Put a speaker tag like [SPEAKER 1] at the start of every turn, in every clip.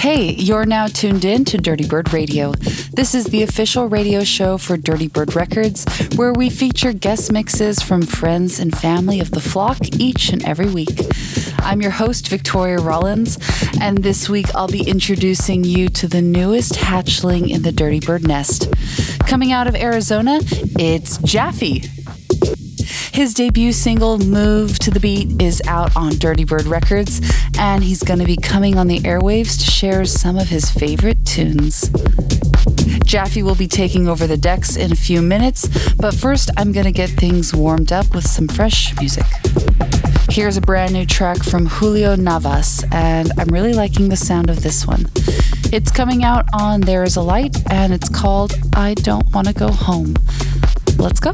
[SPEAKER 1] Hey, you're now tuned in to Dirty Bird Radio. This is the official radio show for Dirty Bird Records, where we feature guest mixes from friends and family of the flock each and every week. I'm your host, Victoria Rollins, and this week I'll be introducing you to the newest hatchling in the Dirty Bird nest. Coming out of Arizona, it's Jaffe. His debut single, Move to the Beat, is out on Dirty Bird Records, and he's going to be coming on the airwaves to share some of his favorite tunes. Jaffe will be taking over the decks in a few minutes, but first I'm going to get things warmed up with some fresh music. Here's a brand new track from Julio Navas, and I'm really liking the sound of this one. It's coming out on There Is a Light, and it's called I Don't Want to Go Home. Let's go.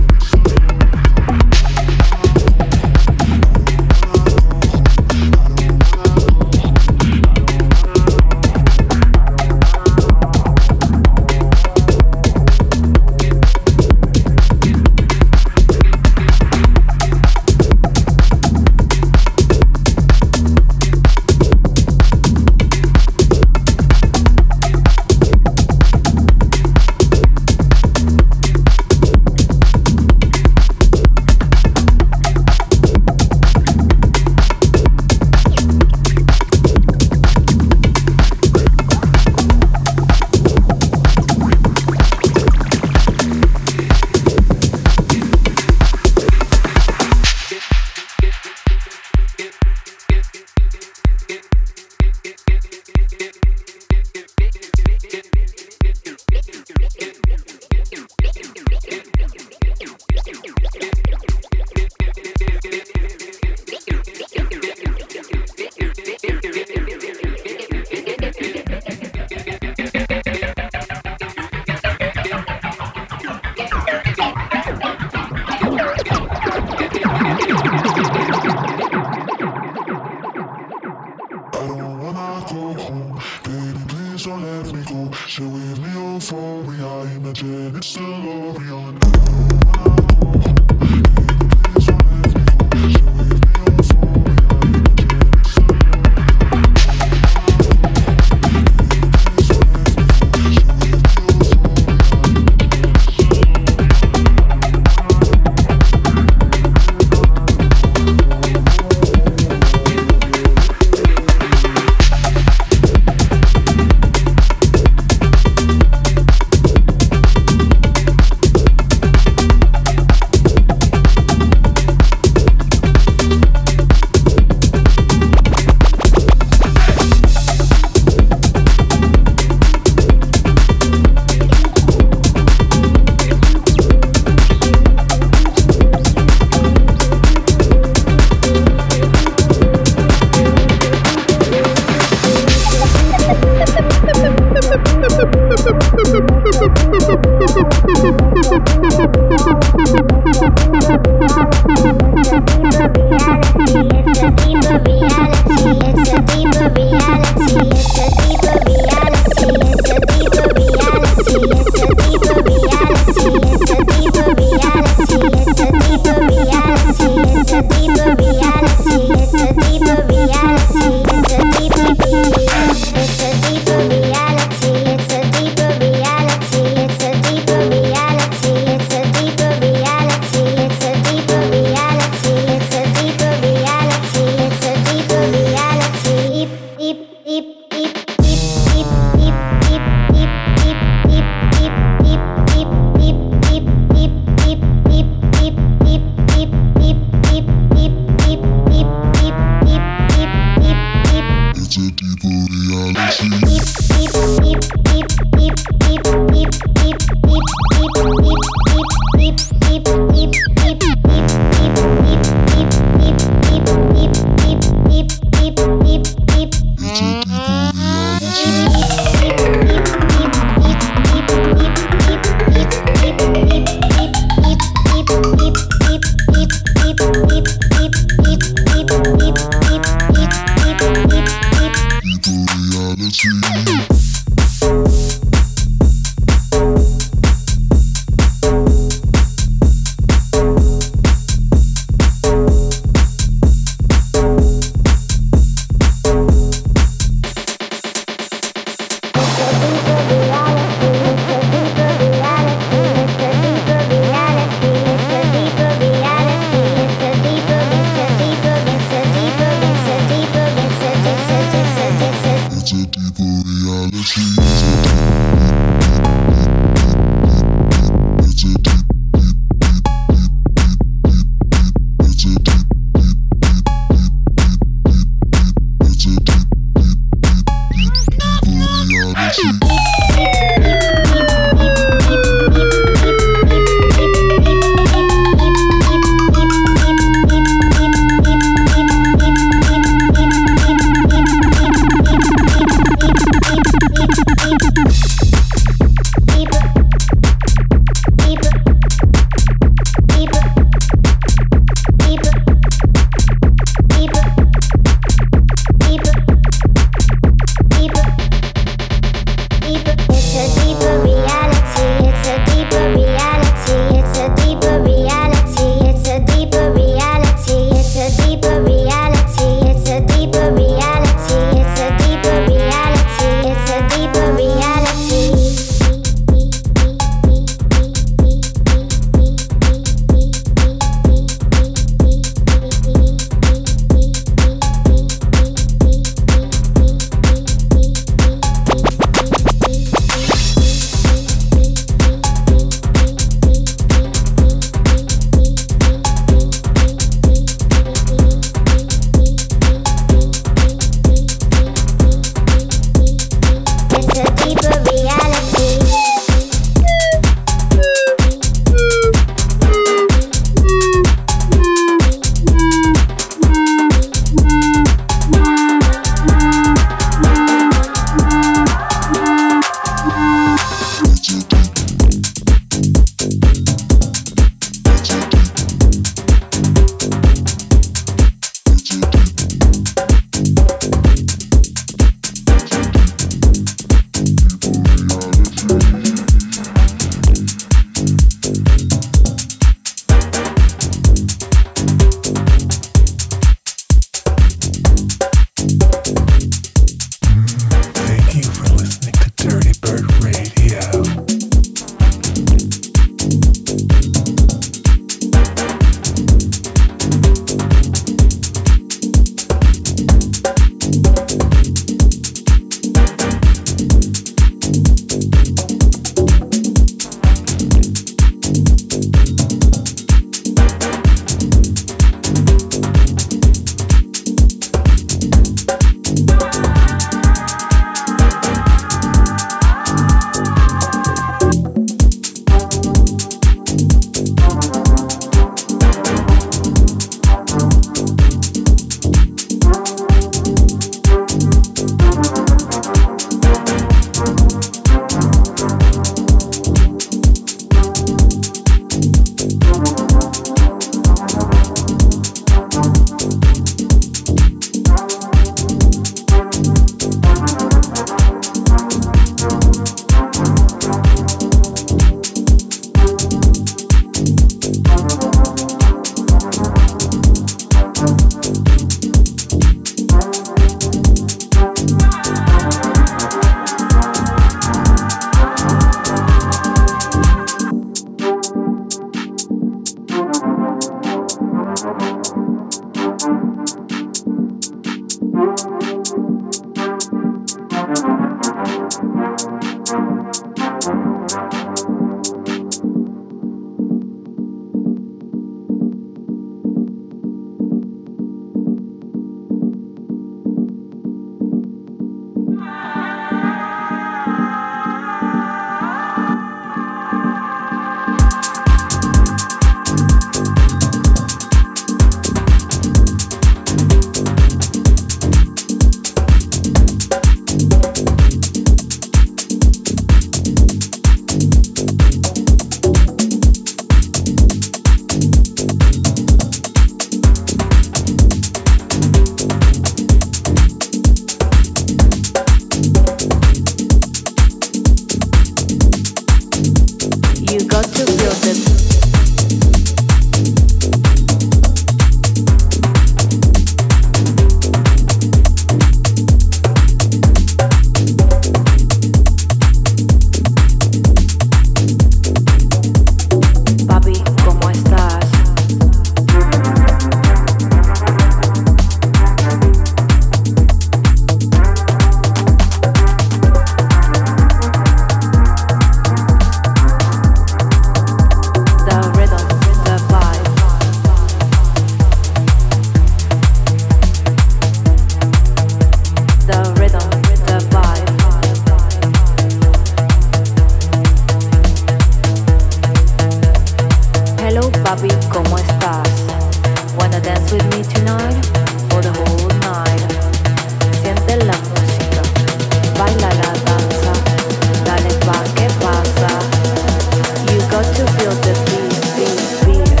[SPEAKER 2] Papi, ¿cómo estás? Wanna dance with me tonight? For the whole night. Siente la música, baila la danza, dale pa' que pasa. You got to feel the beat, beat, beat.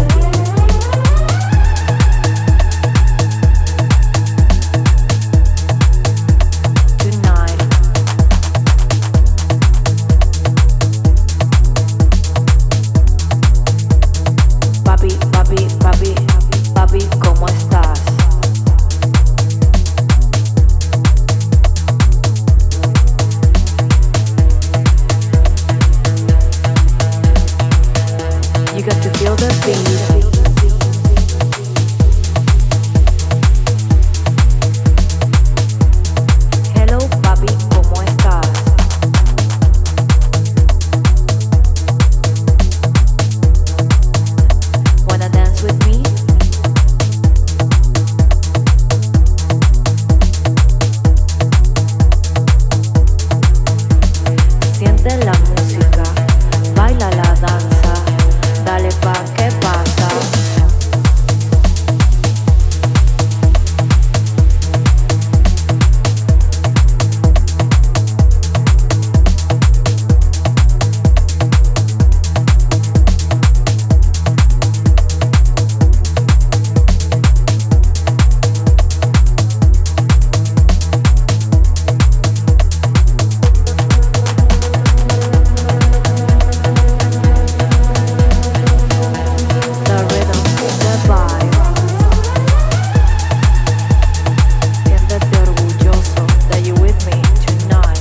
[SPEAKER 2] Tonight. Papi, papi, papi, papi, ¿cómo estás? You got to feel the beat. Hello, papi, ¿cómo estás? Wanna dance with me? Siente la música, baila la danza, dale pa' que pasa. The rhythm, the vibe. Siéntete orgulloso that you with me tonight.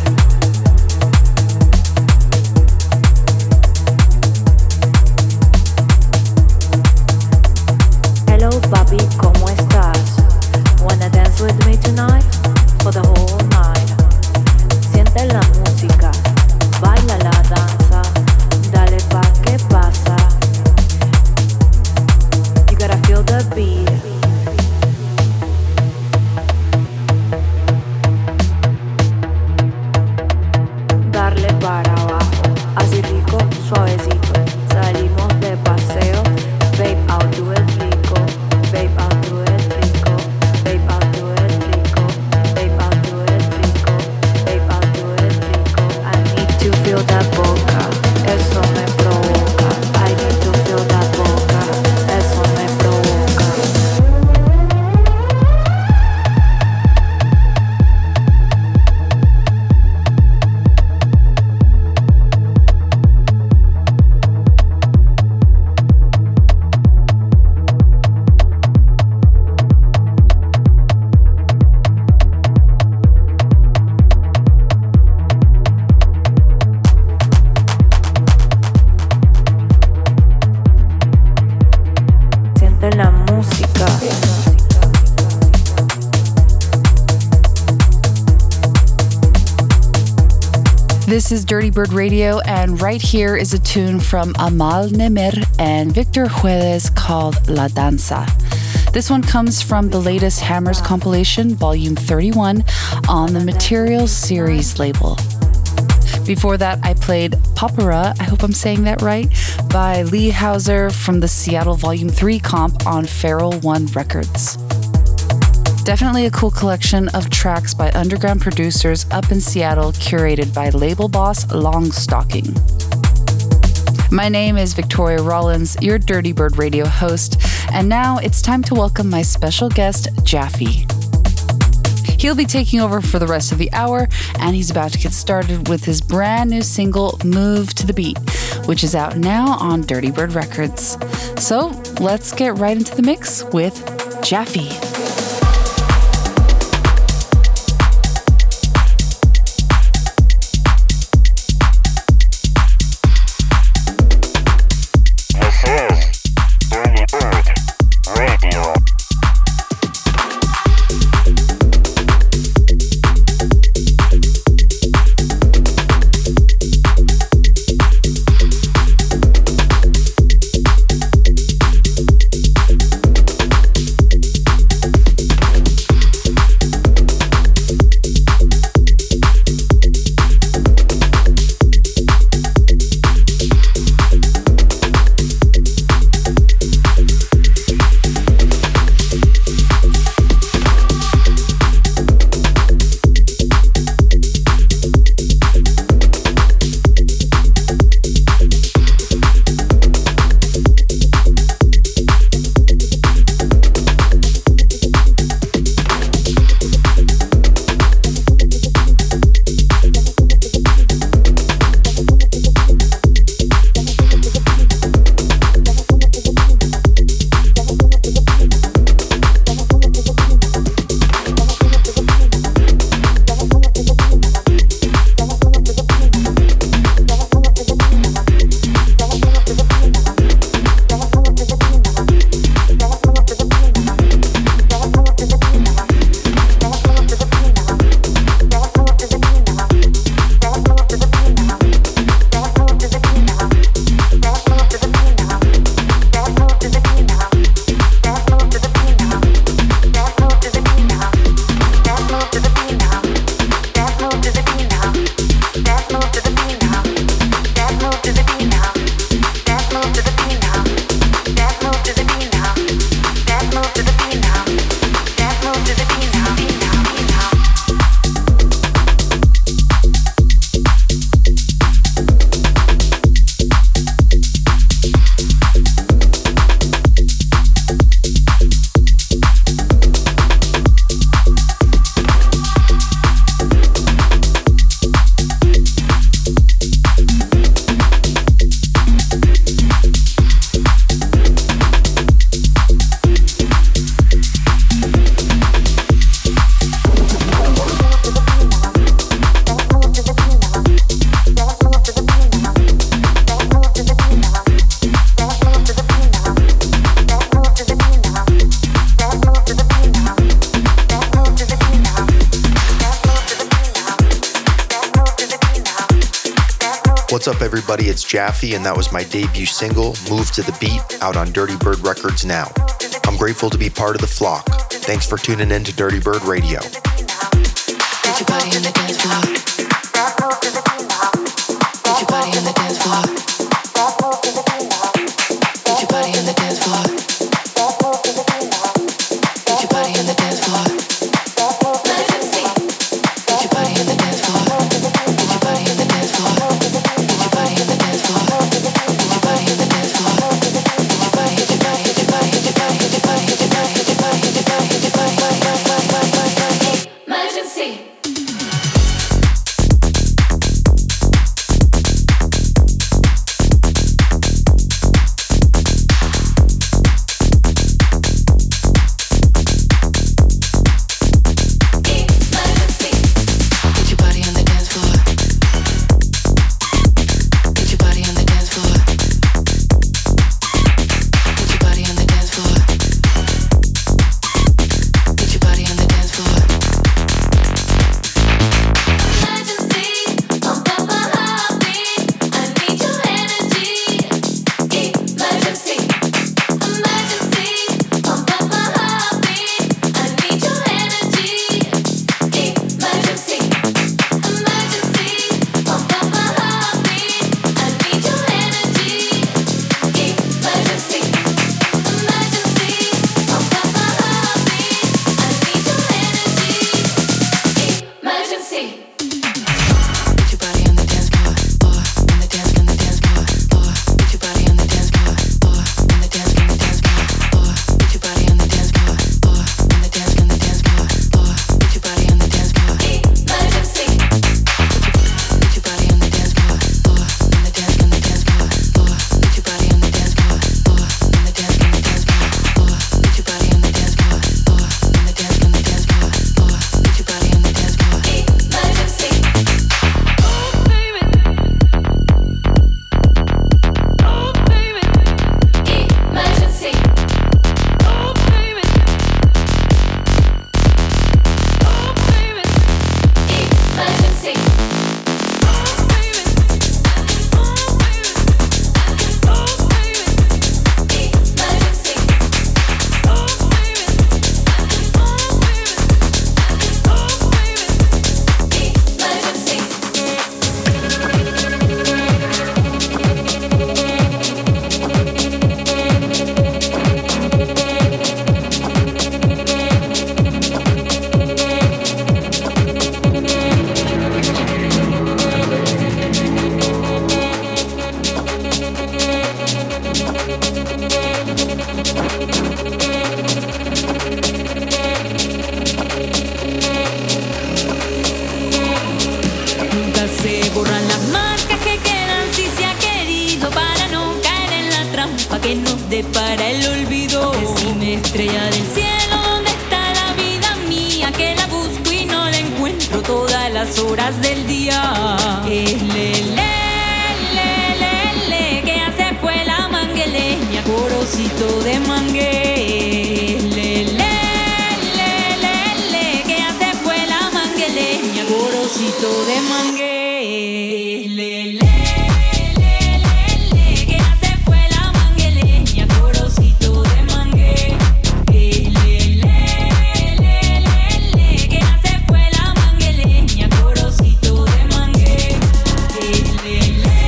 [SPEAKER 2] Hello, papi, ¿cómo estás? Wanna dance with me tonight? For the whole night. Siente la música, baila la danza, dale pa' que pasa. You gotta feel the beat. Darle para abajo, así rico, suavecito. Salimos de paseo, babe, I'll do it rico. Babe, I'll do it rico. Babe, I'll do it rico. Babe, I'll do it rico. Babe, I'll do it rico. I need to feel that boca, eso me provoca. I need to feel that boca, eso me provoca. Siente la música.
[SPEAKER 1] This is Dirty Bird Radio, and right here is a tune from Amal Nemer and Victor Jueves called La Danza. This one comes from the latest Hammers compilation, Volume 31, on the Materials Series label. Before that, I played Popera, I hope I'm saying that right, by Lee Hauser from the Seattle Volume 3 comp on Feral One Records. Definitely a cool collection of tracks by underground producers up in Seattle, curated by label boss Longstocking. My name is Victoria Rollins, your Dirty Bird Radio host, and now it's time to welcome my special guest, Jaffe. He'll be taking over for the rest of the hour, and he's about to get started with his brand new single, Move to the Beat, which is out now on Dirty Bird Records. So let's get right into the mix with Jaffe.
[SPEAKER 3] What's up, everybody? It's Jaffe, and that was my debut single, Move to the Beat, out on Dirty Bird Records now. I'm grateful to be part of the flock. Thanks for tuning in to Dirty Bird Radio.
[SPEAKER 4] Get your body on the dance floor. Get your body on the dance floor. Get your body on the dance floor. Get your body on the dance floor. Get your body on the dance floor. Get your body on the dance floor. Get your body on the dance floor. Get your body on the dance floor. Get your body, get your body, get your body, get your body, get your body, get your body, get your body, get your body, get your body. Emergency.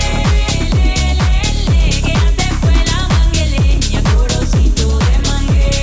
[SPEAKER 5] Mangue.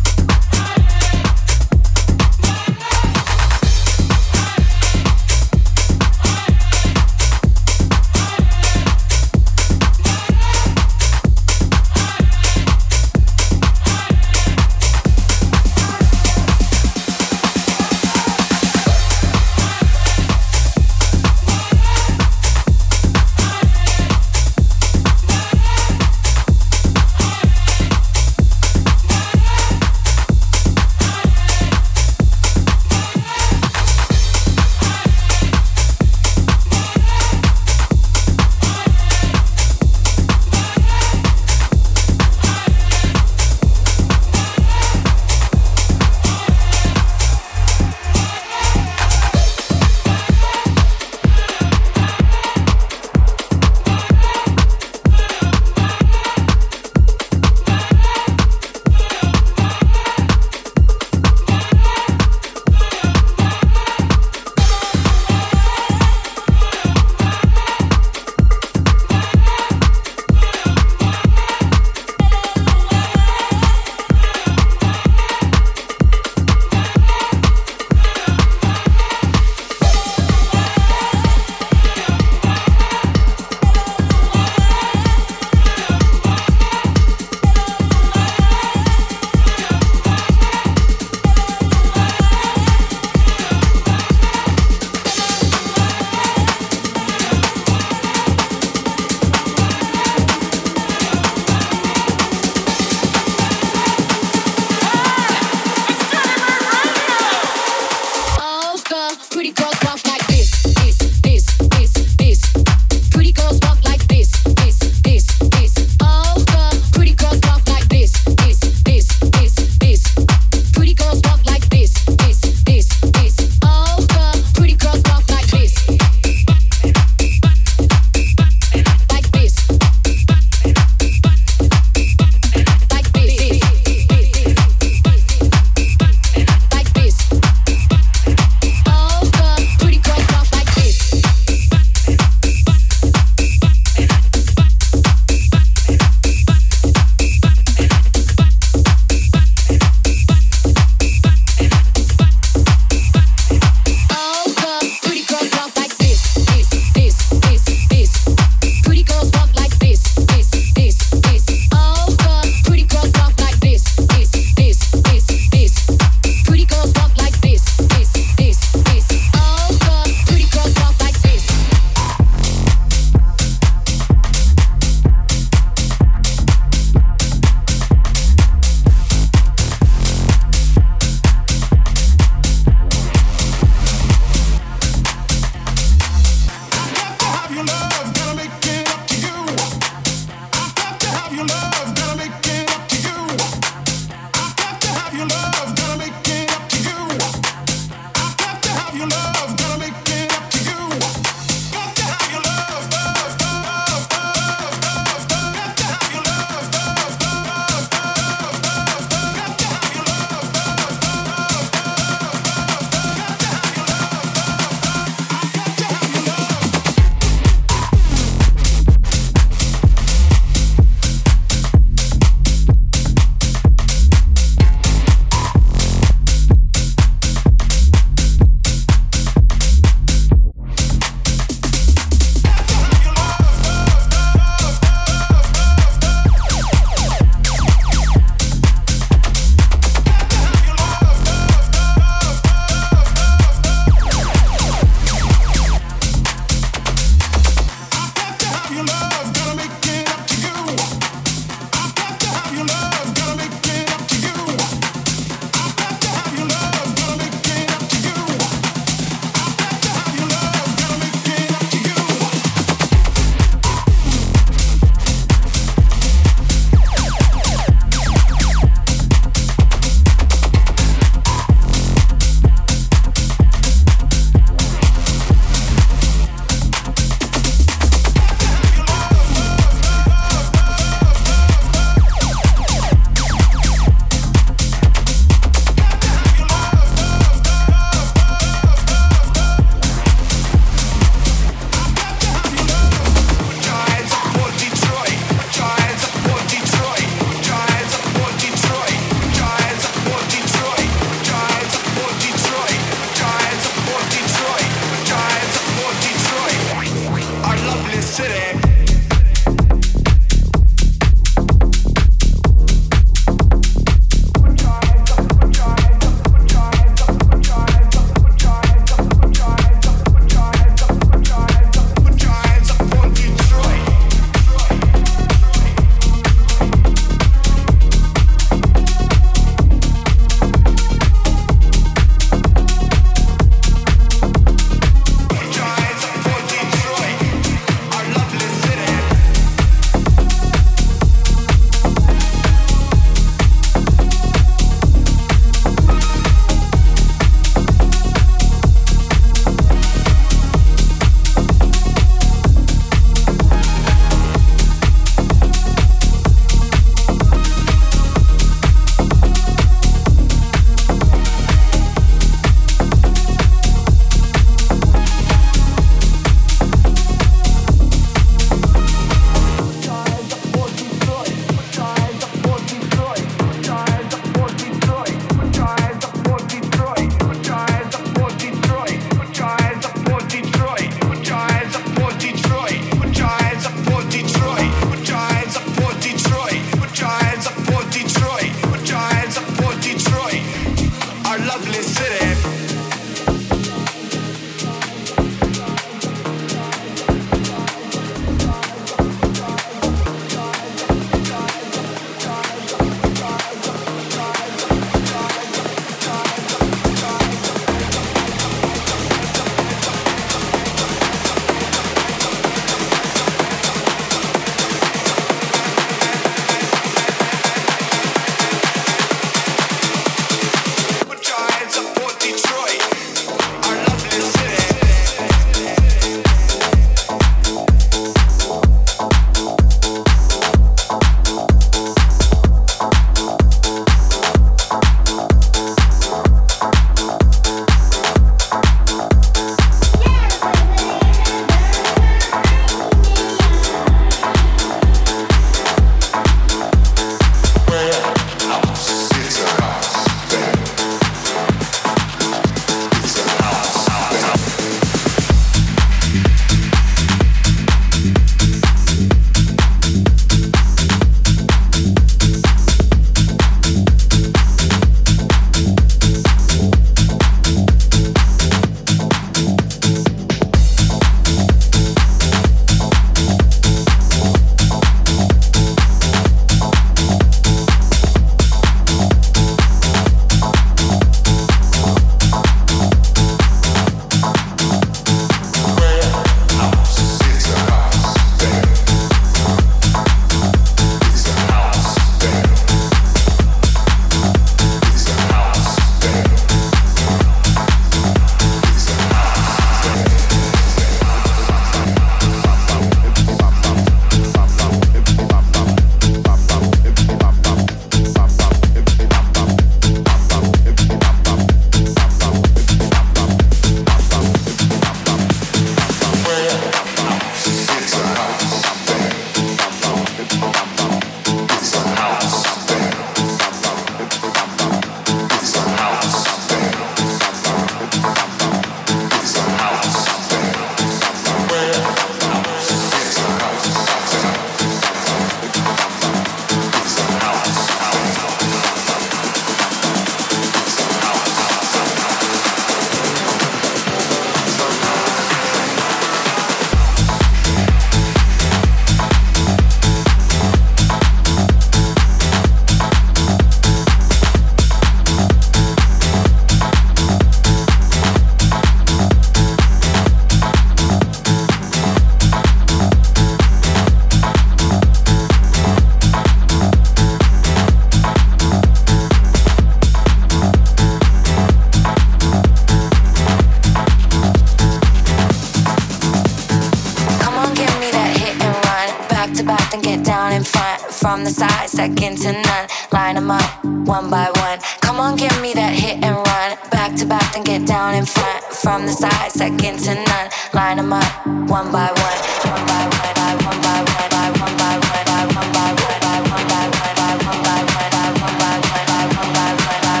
[SPEAKER 2] from the side, second to none. Line them up, one by one. Come on, give me that hit and run. Back to back, then get down in front. From the side, second to none. Line them up, one by one. One by one, I one by one, I one by one, I one by one, I one by one, I one by one, I one by one, I one by one, I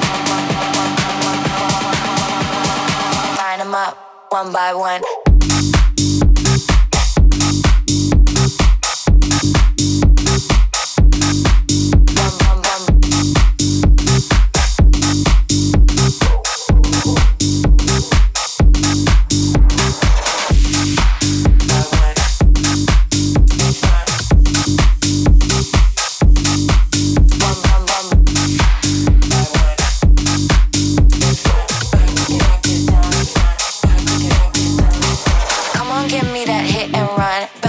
[SPEAKER 2] one. Line them up, one by one.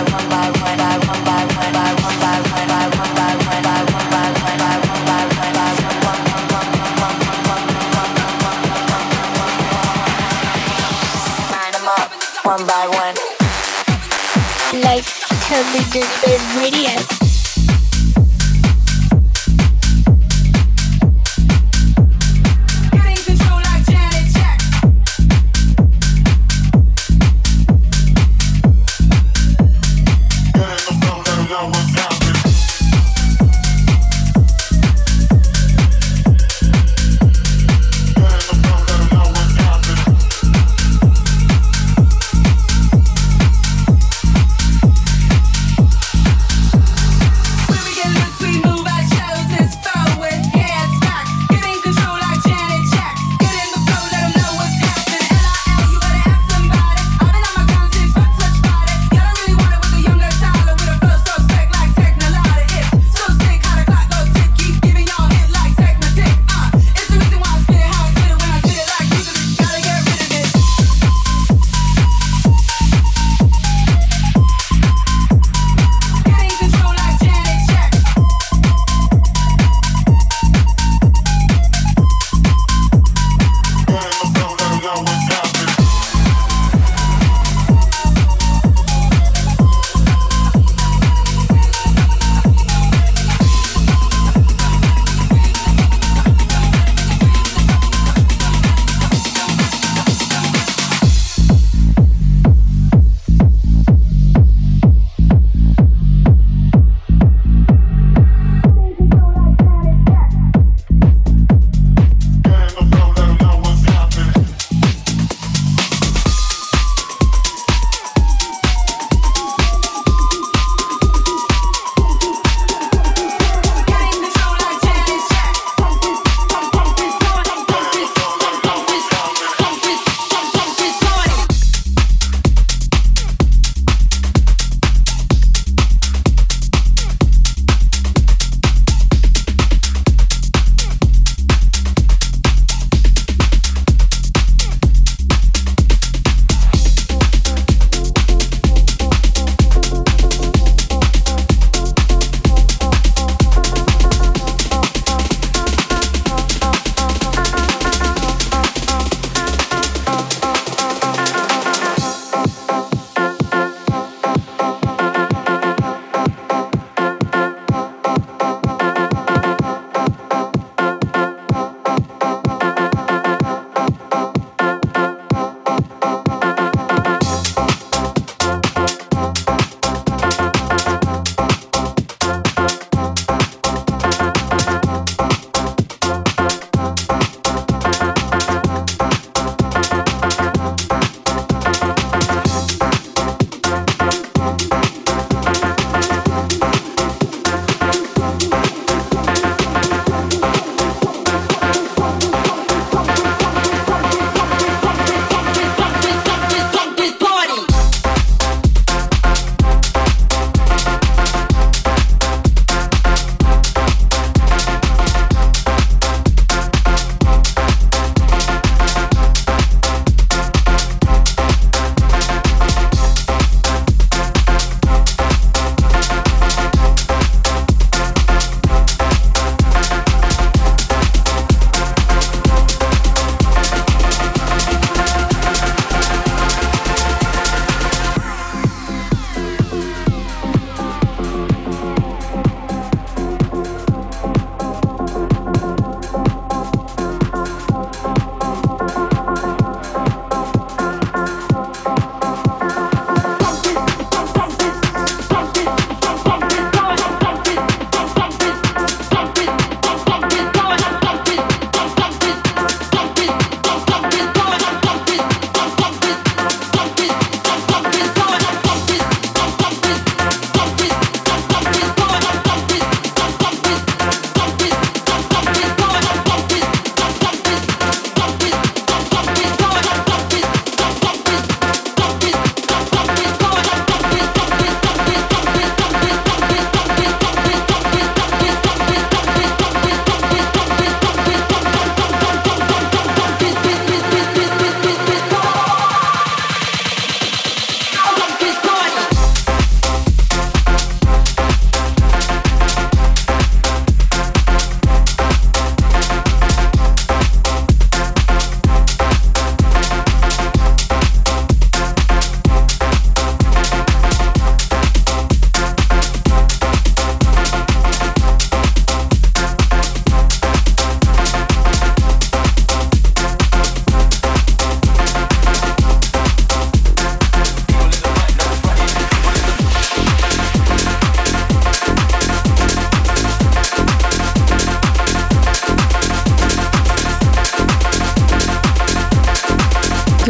[SPEAKER 2] One by one.
[SPEAKER 5] Like Dirty Bird Radio.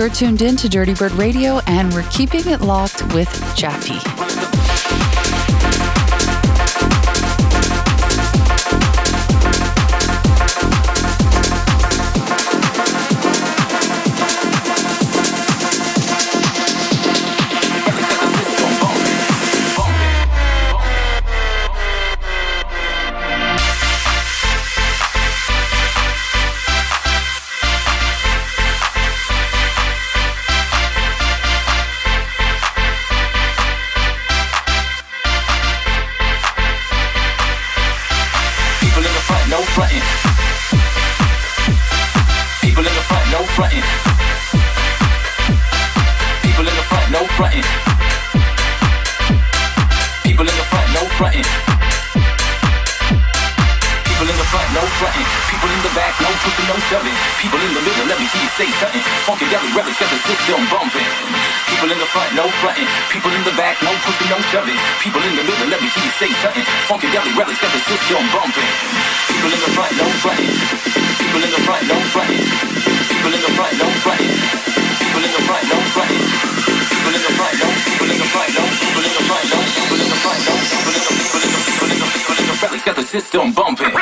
[SPEAKER 1] You're tuned in to Dirty Bird Radio, and we're keeping it locked with Jaffe.
[SPEAKER 6] System bumping.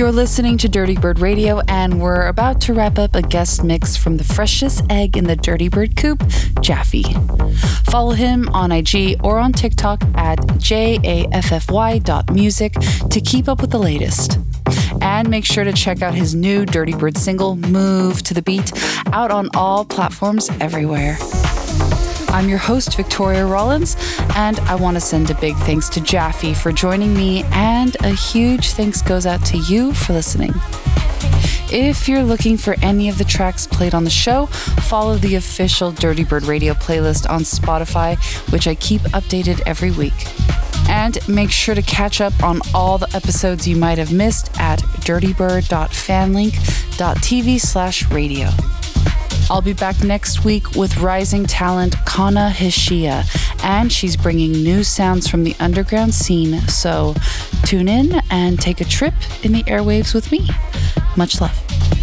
[SPEAKER 1] You're listening to Dirty Bird Radio, and we're about to wrap up a guest mix from the freshest egg in the Dirty Bird coop, Jaffe. Follow him on IG or on TikTok at jaffy.music to keep up with the latest. And make sure to check out his new Dirty Bird single, Move to the Beat, out on all platforms everywhere. I'm your host, Victoria Rollins, and I want to send a big thanks to Jaffe for joining me, and a huge thanks goes out to you for listening. If you're looking for any of the tracks played on the show, follow the official Dirty Bird Radio playlist on Spotify, which I keep updated every week. And make sure to catch up on all the episodes you might have missed at dirtybird.fanlink.tv/radio. I'll be back next week with rising talent Kana Hishia, and she's bringing new sounds from the underground scene, so tune in and take a trip in the airwaves with me. Much love.